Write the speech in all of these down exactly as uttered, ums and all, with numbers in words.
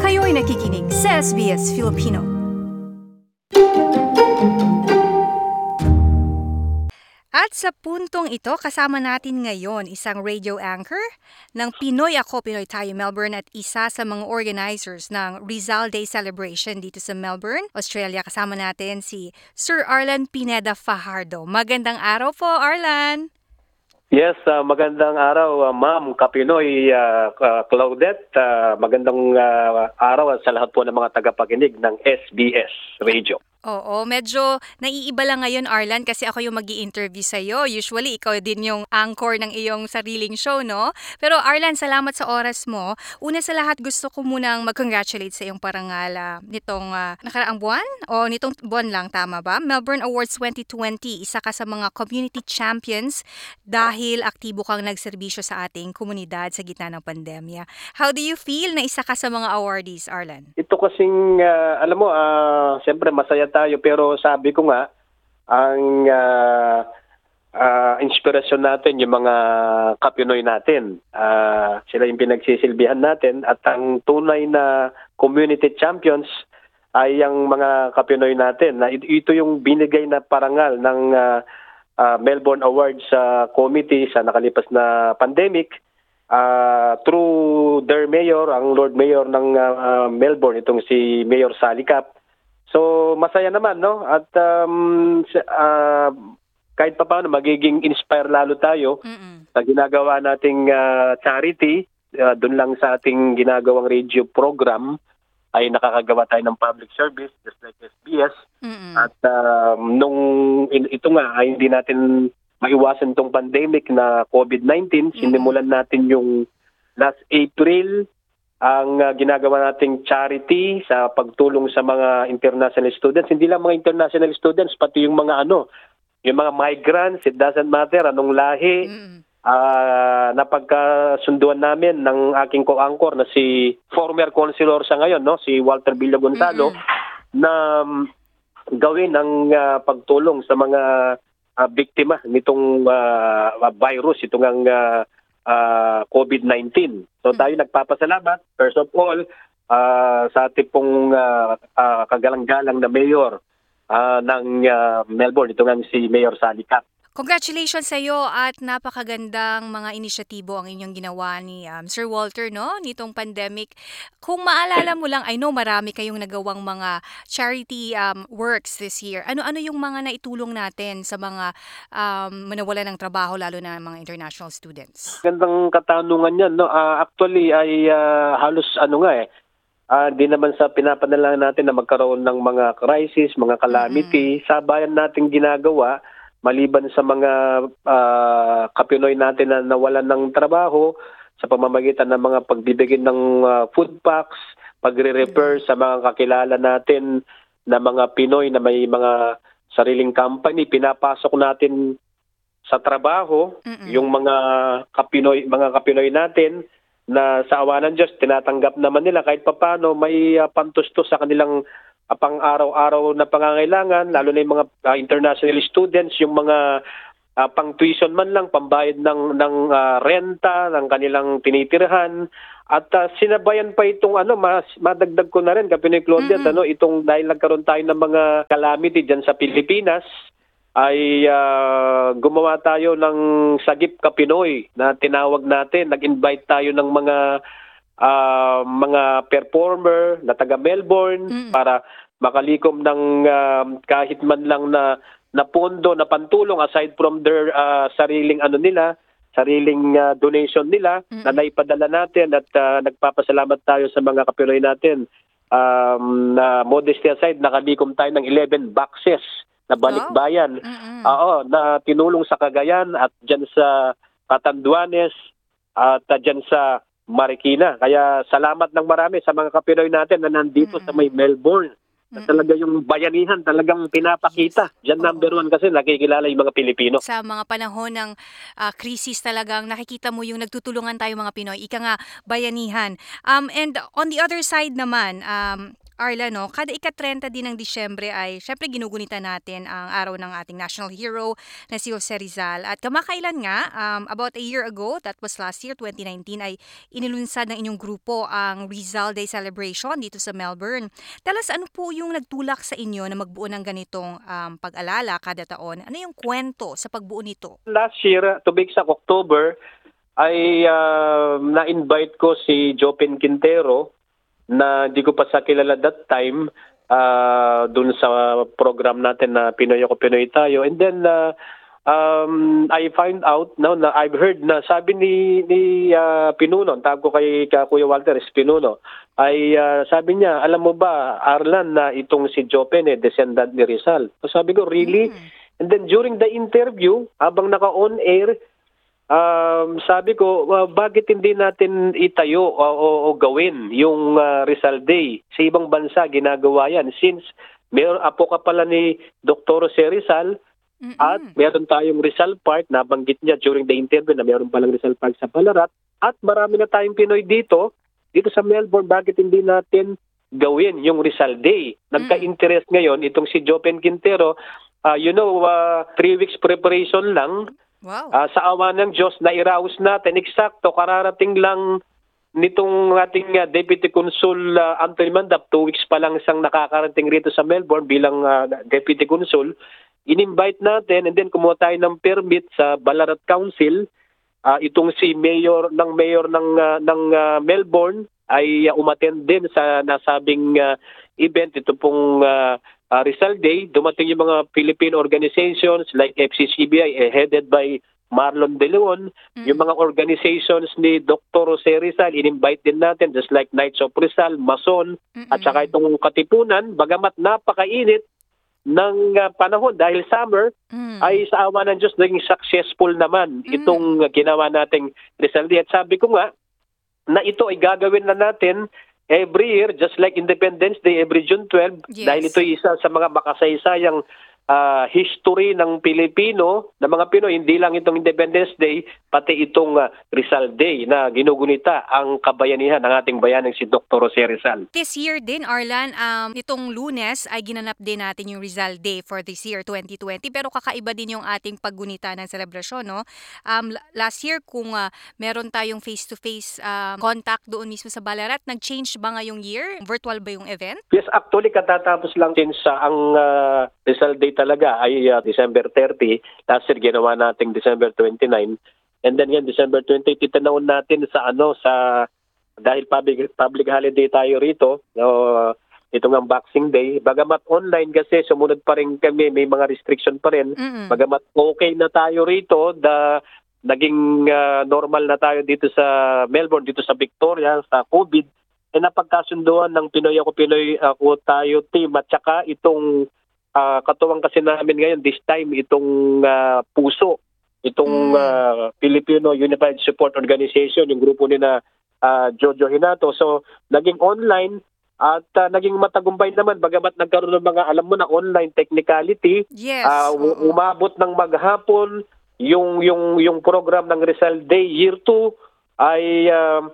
Kayo'y nakikinig sa S B S Filipino. At sa puntong ito, kasama natin ngayon isang radio anchor ng Pinoy Ako, Pinoy Tayo Melbourne at isa sa mga organizers ng Rizal Day Celebration dito sa Melbourne, Australia. Kasama natin si Sir Arlan Pineda Fajardo. Magandang araw po, Arlan! Yes, uh, magandang araw, uh, Ma'am Kapinoy uh, Claudette. Uh, magandang uh, araw sa lahat po ng mga tagapakinig ng S B S Radio. Oo, medyo naiiba lang ngayon, Arlan, kasi ako yung mag-i-interview sa'yo. Usually, ikaw din yung anchor ng iyong sariling show, no? Pero Arlan, salamat sa oras mo. Una sa lahat, gusto ko munang mag-congratulate sa iyong parangal uh, nitong uh, nakaraang buwan? O nitong buwan lang, tama ba? Melbourne Awards twenty twenty, isa ka sa mga community champions dahil aktibo kang nagserbisyo sa ating komunidad sa gitna ng pandemya. How do you feel na isa ka sa mga awardees, Arlan? Ito kasing, uh, alam mo, uh, siyempre masaya tayo, pero sabi ko nga, ang uh, uh, inspirasyon natin, yung mga kapinoy natin. Uh, sila yung pinagsisilbihan natin at ang tunay na community champions ay ang mga kapinoy natin. Na ito yung binigay na parangal ng uh, uh, Melbourne Awards uh, Committee sa nakalipas na pandemic. Uh, through their mayor, ang Lord Mayor ng uh, Melbourne, itong si Mayor Sally Cap. So masaya naman, no? At um, uh, kahit pa paano magiging inspire lalo tayo Mm-mm. sa ginagawa nating uh, charity. Uh, doon lang sa ating ginagawang radio program ay nakakagawa tayo ng public service just like S B S. Mm-mm. At um, nung in, ito nga ay hindi natin maiwasan tong pandemic na COVID nineteen, sinimulan natin yung last April ang uh, ginagawa nating charity sa pagtulong sa mga international students. Hindi lang mga international students, pati yung mga ano, yung mga migrants, it doesn't matter anong lahi. Mm. Uh, napagkasunduan namin ng aking co-anchor na si former councilor sa ngayon, no, si Walter Villa Gonzalo, mm-hmm. na um, gawin ang uh, pagtulong sa mga uh, biktima nitong uh, virus, itong ang uh, uh, COVID nineteen. So tayo nagpapasalamat, first of all, uh, sa ating pong uh, uh, kagalang-galang na mayor uh, ng uh, Melbourne, ito nga si Mayor Sally Cap. Congratulations sa iyo at napakagandang mga inisyatibo ang inyong ginawa ni um, Sir Walter, no, nitong pandemic. Kung maalala mo lang, I know marami kayong nagawang mga charity um, works this year. Ano-ano yung mga naitulong natin sa mga um, nawalan ng trabaho, lalo na mga international students? Gandang katanungan yan, no? Uh, actually ay uh, halos ano nga eh, uh, di naman sa pinapanalangin natin na magkaroon ng mga crisis, mga calamity. Mm-hmm. Sa bayan nating ginagawa, maliban sa mga uh, kapinoy natin na nawalan ng trabaho sa pamamagitan ng mga pagbibigay ng uh, food packs, pagre-refer sa mga kakilala natin na mga Pinoy na may mga sariling company, pinapasok natin sa trabaho Mm-mm. yung mga kapinoy mga kapinoy natin na sa awa ng Diyos tinatanggap naman nila kahit papaano may uh, pantustos sa kanilang Uh, pang araw-araw na pangangailangan, lalo na yung mga uh, international students, yung mga uh, pang tuition man lang, pambayad ng ng uh, renta ng kanilang tinitirhan, at uh, sinabayan pa itong ano, mas madagdag ko na rin Kapinoy Claudia, mm-hmm. ano, itong dahil nagkaroon tayo ng mga calamity diyan sa Pilipinas, ay uh, gumawa tayo ng Sagip Kapinoy na tinawag natin, nag-invite tayo ng mga Uh, mga performer na taga Melbourne mm. para makalikom ng uh, kahit man lang na na pondo na pantulong aside from their uh, sariling ano nila, sariling uh, donation nila mm. na naipadala natin at uh, nagpapasalamat tayo sa mga kapinoy natin. Um, na modesty aside, nakalikom tayo ng eleven boxes na balikbayan. Oh. Oo, na tinulong sa Cagayan at diyan sa Catanduanes at uh, diyan sa Marikina. Kaya salamat ng marami sa mga kapinoy natin na nandito mm-hmm. sa may Melbourne. Na talaga yung bayanihan talagang pinapakita. Diyan number one kasi nakikilala yung mga Pilipino. Sa mga panahon ng uh, krisis talagang nakikita mo yung nagtutulungan tayo mga Pinoy. Ika nga, bayanihan. Um, and on the other side naman, um, Arla, no, kada ika-trenta din ng Disyembre ay syempre ginugunita natin ang araw ng ating national hero na si Jose Rizal. At kamakailan nga, um, about a year ago, that was last year, twenty nineteen, ay inilunsad ng inyong grupo ang Rizal Day Celebration dito sa Melbourne. Tell us, ano po yung nagtulak sa inyo na magbuo ng ganitong um, pag-alala kada taon? Ano yung kwento sa pagbuo nito? Last year, to be exact, October, ay ah, na-invite ko si Jopin Quintero na di ko pa sa kilala that time uh, dun sa program natin na Pinoy Ako Pinoy Tayo. And then uh, um, I find out now na I've heard na sabi ni ni uh, Pinuno, ang tawag ko kay ka Kuya Walter is Pinuno, ay uh, sabi niya, alam mo ba Arlan na itong si Jopen eh descendant ni Rizal. So sabi ko, really? Mm. And then during the interview, habang naka-on air, Um, sabi ko, uh, bakit hindi natin itayo o, o, o gawin yung uh, Rizal Day? Sa ibang bansa, ginagawa yan. Since mayor apo ka pala ni Doktor Jose Rizal at Mm-mm. meron tayong Rizal Park, nabanggit niya during the interview na meron palang Rizal Park sa Ballarat, at marami na tayong Pinoy dito, dito sa Melbourne, bakit hindi natin gawin yung Rizal Day? Nagka-interest ngayon itong si Jopen Quintero, uh, you know, uh, three weeks preparation lang. Wow. Ah, sa awa ng Diyos, nairaos natin. Eksakto, kararating lang nitong ating ah, Deputy Consul ah, Anthony Mandap. Two weeks pa lang siyang nakakarating rito sa Melbourne bilang ah, Deputy Consul. In-invite natin and then kumuha tayo ng permit sa Ballarat Council. Ah, itong si Mayor ng Mayor ng ah, ng ah, Melbourne ay ah, umattend din sa nasabing ah, event. Ito pong ah, uh, Rizal Day. Dumating yung mga Philippine organizations like F C C B I eh, headed by Marlon De Leon. Mm-mm. Yung mga organizations ni Doctor Jose Rizal, in-invite din natin just like Knights of Rizal, Mason, Mm-mm. at saka itong Katipunan. Bagamat napakainit ng uh, panahon dahil summer, Mm. ay sa awa ng Diyos naging successful naman Mm. itong uh, ginawa nating Rizal Day. At sabi ko nga, na ito ay gagawin na natin every year, just like Independence Day every June twelfth, Yes. dahil ito isa sa mga makasaysayang ah, history ng Pilipino, ng mga Pinoy, hindi lang itong Independence Day, pati itong ah, Rizal Day na ginugunita ang kabayanihan ng ating bayanang si Doctor Jose Rizal. This year din, Arlan, um, itong Lunes ay ginanap din natin yung Rizal Day for this year, twenty twenty. Pero kakaiba din yung ating paggunita ng selebrasyon, no? Um, la- last year, kung ah, meron tayong face-to-face um, contact doon mismo sa Ballarat, nag-change ba ngayong year? Virtual ba yung event? Yes, actually katatapos lang din sa ang ah, Rizal Day talaga ay ah, December thirty. Last year ginawa nating December twenty-nine. And then yan December twenty, titanaon natin sa ano sa dahil public public holiday tayo rito. No, ito nga Boxing Day. Bagamat online kasi sumunod pa rin kami, may mga restriction pa rin. Mm-mm. Bagamat okay na tayo rito, da naging ah, normal na tayo dito sa Melbourne, dito sa Victoria sa COVID. Eh napagkasunduan ng Pinoy Ako Pinoy Ako Tayo team at saka itong ah, katuwang kasi namin ngayon this time itong ah, Puso, itong Mm. ah, Filipino Unified Support Organization, yung grupo ni na ah, Jojo Hinato. So naging online at ah, naging matagumpay naman bagamat nagkaroon ng mga alam mo na online technicality. Yes. Ah, u- oo. umabot ng maghapon yung yung yung program ng Rizal Day year two ay um,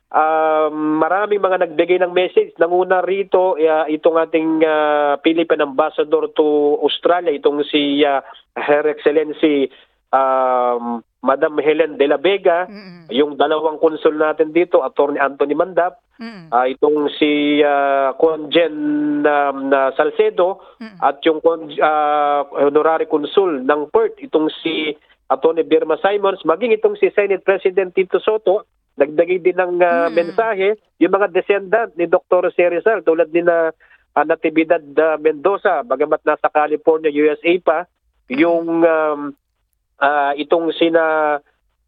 um, maraming mga nagbigay ng message. Nanguna rito uh, itong ating uh, Philippine Ambassador to Australia, itong si uh, Her Excellency um, Madam Helen De La Vega, Mm-mm. yung dalawang konsul natin dito, Attorney Anthony Mandap, Mm-mm. ah, itong si uh, Conjen um, na Salcedo, Mm-mm. at yung con- ah, honorary consul ng Perth, itong si Atty. Birma Simons, maging itong si Senate President Tito Soto, nagdagay din ng ah, Mm. mensahe, yung mga descendant ni Doctor Jose Rizal, tulad ni na ah, Natividad ah, Mendoza, bagamat nasa California, U S A pa, yung um, ah, itong sina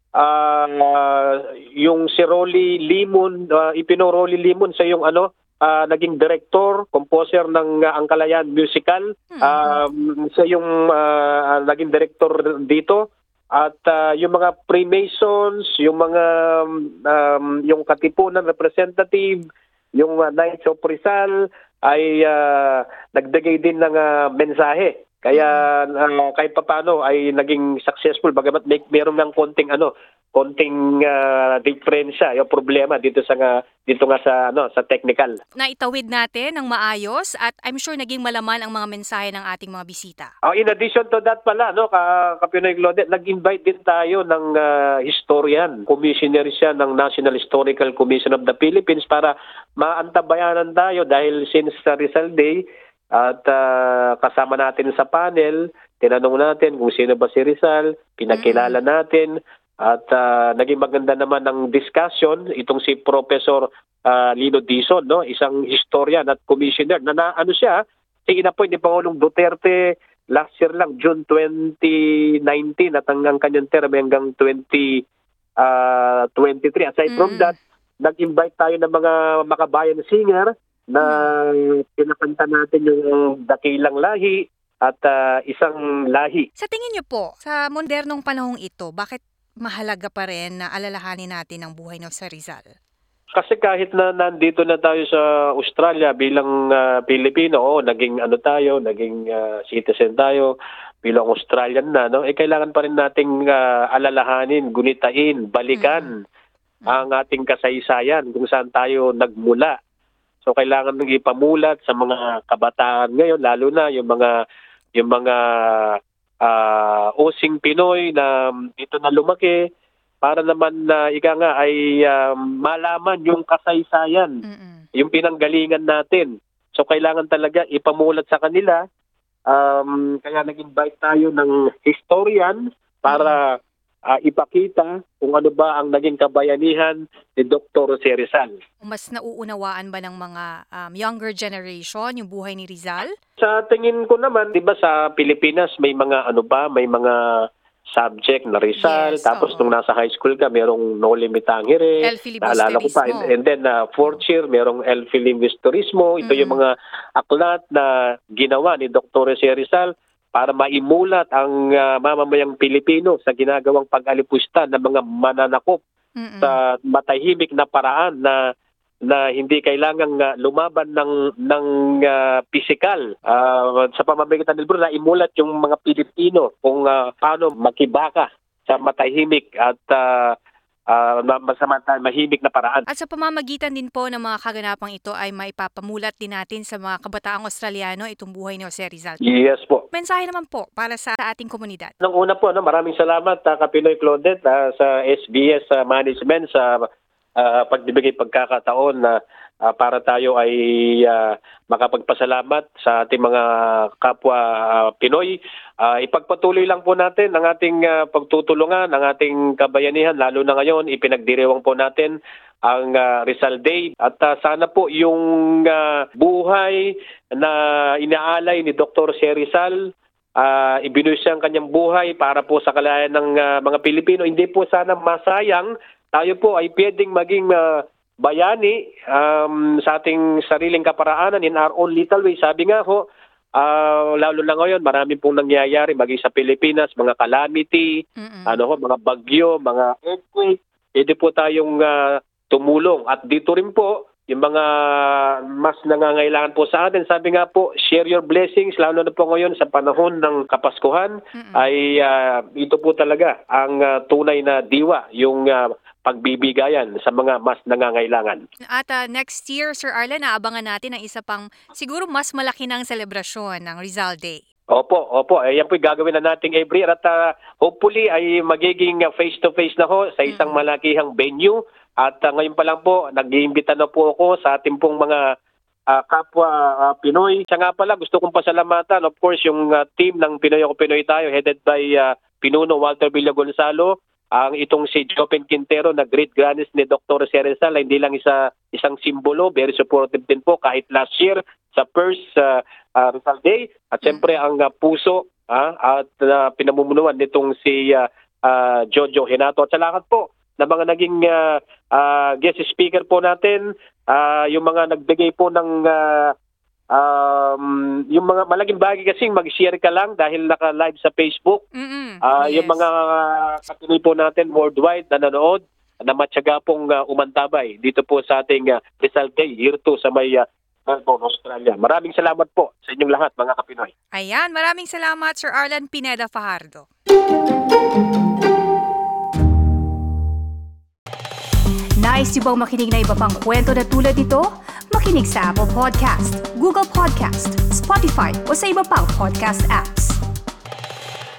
ah, yung si Rolly Limon, uh, Ipino Rolly Limon sa yung ano, ah, naging director, composer ng ah, Ang Kalayan Musical, Mm. um, sa yung ah, naging director dito. At ah, yung mga Freemasons, yung mga um, yung Katipunan representative, yung uh, Knights of Rizal ay ah, nagdagay din ng ah, mensahe Kaya ah, kahit papaano ay naging successful bagamat may meron ng konting ano, konting ah, diferensya, yung problema dito sa nga- dito nga sa ano, sa technical. Naitawid natin ng maayos at I'm sure naging malaman ang mga mensahe ng ating mga bisita. Oh, in addition to that pala, no, ka Kapinoy Claudette, nag-invite din tayo ng ah, historian. Commissioner siya ng National Historical Commission of the Philippines para maantabayanan tayo dahil since sa Rizal Day at ah, kasama natin sa panel, tinanong natin kung sino ba si Rizal, pinakilala natin at ah, naging maganda naman ang discussion itong si Professor ah, Lino Dizon, no, isang historian at commissioner na, na ano siya, si inappoint ni Pangulong Duterte last year lang, June twenty nineteen, at hanggang kanyang term hanggang twenty twenty-three. Aside from Mm. that, nag-invite tayo ng mga makabayan singer na pinakanta natin yung dakilang lahi at ah, isang lahi. Sa tingin niyo po, sa modernong panahong ito, bakit mahalaga pa rin na alalahanin natin ang buhay ng sa Rizal? Kasi kahit na nandito na tayo sa Australia bilang ah, Pilipino, oh, naging ano tayo, naging ah, citizen tayo bilang Australian na, no? Eh kailangan pa rin nating ah, alalahanin, gunitain, balikan ang ating kasaysayan kung saan tayo nagmula. So kailangan nang ipamulat sa mga kabataan ngayon, lalo na yung mga yung mga ah, osing Pinoy na dito na lumaki para naman na ika nga ay ah, malaman yung kasaysayan, Mm-mm. yung pinanggalingan natin. So kailangan talaga ipamulat sa kanila. Um, kaya nag-invite tayo ng historian para ah, ipakita kung ano ba ang naging kabayanihan ni Doctor Jose Rizal. Mas nauunawaan ba ng mga um, younger generation yung buhay ni Rizal? Sa tingin ko naman, 'di ba sa Pilipinas may mga ano ba, may mga subject na Rizal, Yes, tapos oo. nung nasa high school ka, merong No Limit Tangere. El Naalala ko pa. And, Filibusterismo. and then uh, fourth year, merong El Filibusterismo. Ito yung Mm. mga aklat na ginawa ni Doctor Jose Rizal para maimulat ang uh, mamamayang Pilipino sa ginagawang pag-alipusta ng mga mananakop Mm-mm. sa matahimik na paraan na na hindi kailangang uh, lumaban ng ng uh, pisikal uh, sa pamamagitan ng libro na imulat yung mga Pilipino kung uh, paano makibaka sa matahimik at uh, uh, ma- masamanta mahimik na paraan. At sa pamamagitan din po ng mga kaganapang ito ay maipapamulat din natin sa mga kabataang Australiano itong buhay ni Jose Rizal. Yes po. Mensahe naman po para sa ating komunidad. Nung una po, no, maraming salamat uh, Kapinoy Claudette uh, sa S B S uh, Management sa uh, pagbibigay pagkakataon na uh, para tayo ay uh, makapagpasalamat sa ating mga kapwa uh, Pinoy. Uh, ipagpatuloy lang po natin ang ating uh, pagtutulungan, ang ating kabayanihan, lalo na ngayon ipinagdiriwang po natin ang uh, Rizal Day at uh, sana po yung uh, buhay na inaalay ni Doctor Jose Rizal, uh, ibinuhos siya ang kanyang buhay para po sa kalayan ng uh, mga Pilipino. Hindi po sana masayang, tayo po ay pwedeng maging uh, bayani um, sa ating sariling kaparaanan in our own little way. Sabi nga ho, uh, lalo na ngayon, marami pong nangyayari maging sa Pilipinas, mga calamity, Mm-mm. ano ho, mga bagyo, mga earthquake. Pwede po tayong uh, tumulong. At dito rin po, yung mga mas nangangailangan po sa atin, sabi nga po, share your blessings, lalo na po ngayon sa panahon ng Kapaskuhan, Mm-mm. ay uh, ito po talaga ang uh, tunay na diwa, yung uh, pagbibigayan sa mga mas nangangailangan. At ah, next year, Sir Arlan, naabangan natin ang isa pang siguro mas malaki ng selebrasyon ng Rizal Day. Opo, opo. Eh, yan po yung gagawin na nating every year at uh, hopefully ay magiging uh, face-to-face na ho sa isang Mm. malakihang venue. At uh, ngayon pa lang po, nag-iimbita na po ako sa ating pong mga uh, kapwa uh, Pinoy. Siya nga pala, gusto kong pasalamatan, of course, yung uh, team ng Pinoy Ako Pinoy Tayo, headed by uh, Pinuno Walter Villa Gonzalo, ang itong si Jopen Quintero na great grandniece ni Doctor Jose Rizal, hindi lang isa isang simbolo, very supportive din po kahit last year sa first uh, uh, Rizal Day. At siyempre ang uh, puso ah, at uh, pinamumunuan nitong si uh, uh, Jojo Henato. At sa lahat po na mga naging uh, uh, guest speaker po natin, uh, yung mga nagbigay po ng uh, um, yung mga malaking bagay kasing mag-share ka lang dahil naka-live sa Facebook. Mm-mm. Ah, Yes. Yung mga kapinoy po natin worldwide na nanood, na matyaga pong uh, umantabay dito po sa ating uh, Rizal Day, year two sa may uh, Melbourne, Australia. Maraming salamat po sa inyong lahat, mga Kapinoy. Ayan, maraming salamat Sir Arlan Pineda Fajardo. Nice yung bang makinig na iba pang kwento na tulad ito? Makinig sa Apple Podcast, Google Podcast, Spotify o sa iba pang podcast app.